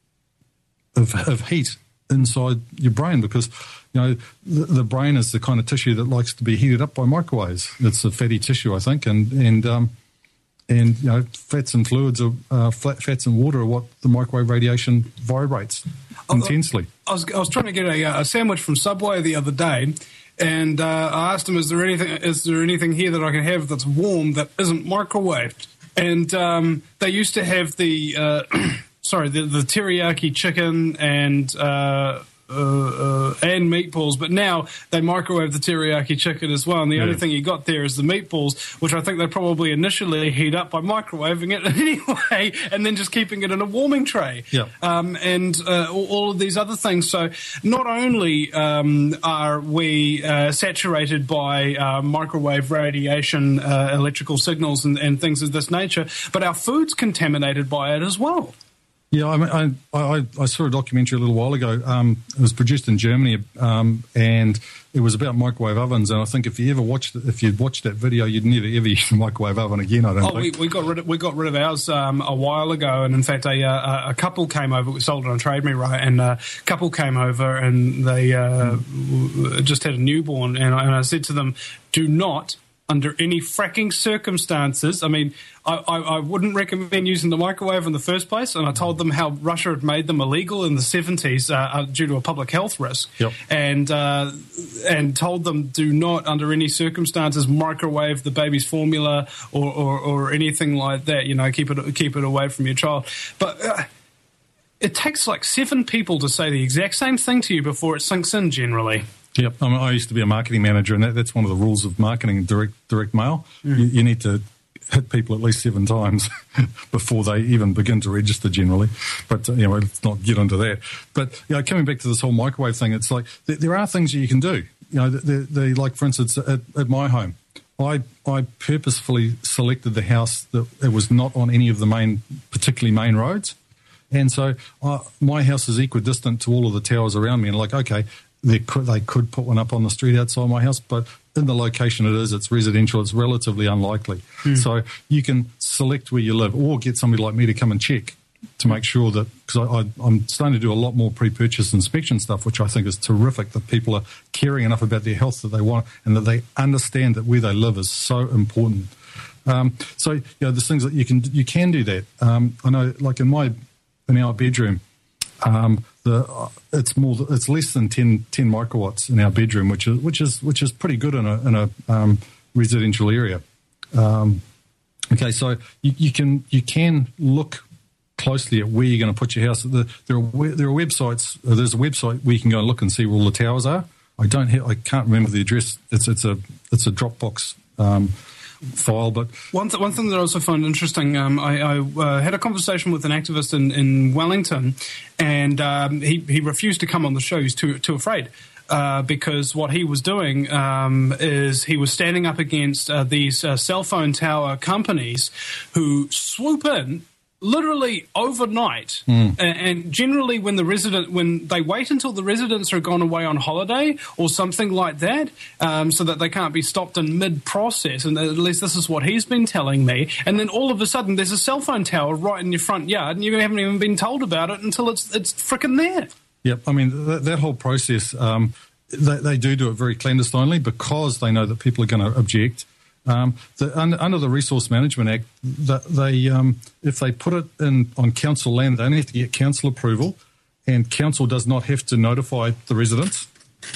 A: of, of heat inside your brain, because, you know, the, the brain is the kind of tissue that likes to be heated up by microwaves. It's a fatty tissue, I think, and and um, and you know, fats and fluids, are, uh, flat fats and water are what the microwave radiation vibrates intensely.
B: I was I was trying to get a, a sandwich from Subway the other day, and uh, I asked him, "Is there anything? Is there anything here that I can have that's warm that isn't microwaved?" And um, they used to have the. Uh, Sorry, the, the teriyaki chicken and uh, uh, uh, and meatballs, but now they microwave the teriyaki chicken as well. And the yeah. only thing you got there is the meatballs, which I think they probably initially heat up by microwaving it anyway, and then just keeping it in a warming tray.
A: Yeah.
B: Um, and uh, all, all of these other things. So not only um, are we uh, saturated by uh, microwave radiation, uh, electrical signals, and, and things of this nature, but our food's contaminated by it as well.
A: Yeah, I, mean, I, I, I saw a documentary a little while ago. Um, it was produced in Germany, um, and it was about microwave ovens. And I think if you ever watched, if you'd watched that video, you'd never ever use a microwave oven again. I don't
B: oh,
A: think.
B: we, we got rid of we got rid of ours um, a while ago, and in fact, a a, a couple came over. We sold it on Trade Me Right, and a couple came over, and they uh, mm. just had a newborn, and I, and I said to them, "Do not." Under any fracking circumstances, I mean, I, I, I wouldn't recommend using the microwave in the first place. And I told them how Russia had made them illegal in the seventies uh, due to a public health risk.
A: Yep.
B: And uh, and told them do not, under any circumstances, microwave the baby's formula or, or, or anything like that. You know, keep it keep it away from your child. But uh, it takes like seven people to say the exact same thing to you before it sinks in. Generally.
A: Yep, I, mean, I used to be a marketing manager, and that, that's one of the rules of marketing direct direct mail. Mm. You, you need to hit people at least seven times before they even begin to register generally. But, uh, you know, let's not get into that. But, you know, coming back to this whole microwave thing, it's like there, there are things that you can do. You know, they, they, like, for instance, at, at my home, I I purposefully selected the house that it was not on any of the main, particularly main roads. And so uh, my house is equidistant to all of the towers around me. And like, okay, They could, they could put one up on the street outside my house, but in the location it is, it's residential, it's relatively unlikely. Mm. So you can select where you live or get somebody like me to come and check to make sure that, because I, I, I'm starting to do a lot more pre-purchase inspection stuff, which I think is terrific, that people are caring enough about their health that they want and that they understand that where they live is so important. Um, so, you know, there's things that you can, you can do that. Um, I know, like in my, in our bedroom, Um, the uh, it's more it's less than ten, ten microwatts in our bedroom, which is which is which is pretty good in a in a um, residential area. Um, okay, so you, you can you can look closely at where you're going to put your house. The, there are there are websites. Uh, there's a website where you can go and look and see where all the towers are. I don't have, I can't remember the address. It's it's a it's a Dropbox Um, file, but
B: one th- one thing that I also found interesting, um, I, I uh, had a conversation with an activist in, in Wellington, and um, he he refused to come on the show. He's too too afraid. Uh, because what he was doing um, is he was standing up against uh, these uh, cell phone tower companies who swoop in literally overnight, mm. and, and generally when the resident when they wait until the residents are gone away on holiday or something like that, um, so that they can't be stopped in mid-process. And at least this is what he's been telling me. And then all of a sudden, there's a cell phone tower right in your front yard, and you haven't even been told about it until it's it's frickin' there.
A: Yep, I mean that, that whole process, um, they, they do do it very clandestinely because they know that people are going to object. Um, the, under, under the Resource Management Act, the, they um, if they put it in on council land, they only have to get council approval, and council does not have to notify the residents.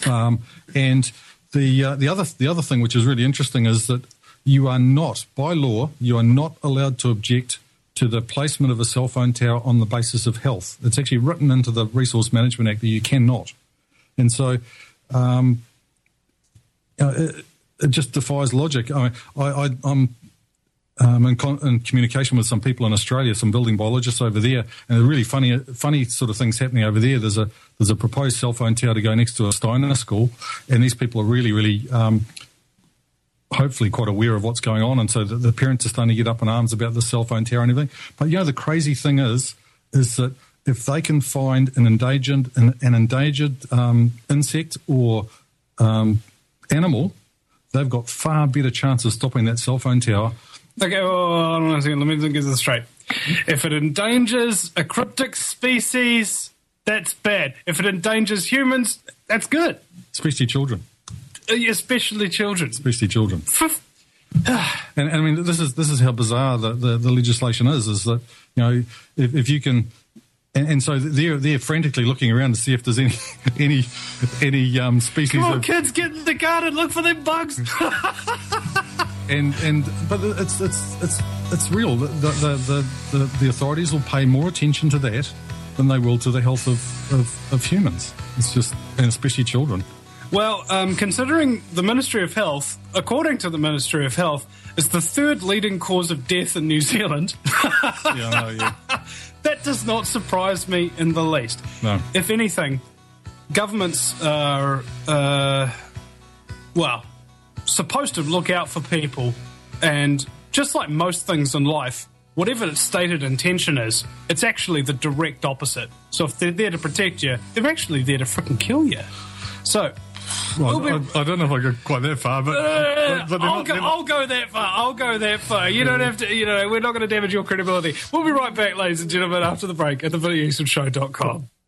A: Um, and the uh, the other the other thing which is really interesting is that you are not, by law, you are not allowed to object to the placement of a cell phone tower on the basis of health. It's actually written into the Resource Management Act that you cannot. And so um, uh, it, it just defies logic. I, I, I, I'm um, in, con- in communication with some people in Australia, some building biologists over there, and there are really funny, funny sort of things happening over there. There's a there's a proposed cell phone tower to go next to a Steiner school, and these people are really, really um, hopefully quite aware of what's going on, and so the, the parents are starting to get up in arms about the cell phone tower and everything. But, you know, the crazy thing is, is that if they can find an endangered an, an endangered um, insect or um, animal, they've got far better chances of stopping that cell phone tower.
B: Okay, well, hold on a second. Let me get this straight. If it endangers a cryptic species, that's bad. If it endangers humans, that's good.
A: Especially children.
B: Especially children.
A: Especially children. and, and I mean, this is this is how bizarre the, the, the legislation is. Is that, you know, if, if you can, and, and so they're they're frantically looking around to see if there's any any any um, species.
B: Come on,
A: of,
B: kids, get in the garden, look for them bugs.
A: and and but it's it's it's it's real. The the, the the the authorities will pay more attention to that than they will to the health of of, of humans. It's just, and especially children.
B: Well, um, considering the Ministry of Health, according to the Ministry of Health, is the third leading cause of death in New Zealand.
A: yeah, I know, yeah.
B: That does not surprise me in the least.
A: No.
B: If anything, governments are, uh, well, supposed to look out for people, and just like most things in life, whatever its stated intention is, it's actually the direct opposite. So if they're there to protect you, they're actually there to frickin' kill you. So...
A: Well,
B: we'll
A: be, I, I don't know if I go quite that far, but,
B: uh,
A: but, but
B: I'll,
A: not,
B: go, I'll go that far. I'll go that far. You don't have to, you know, we're not going to damage your credibility. We'll be right back, ladies and gentlemen, after the break at the billy easton show dot com.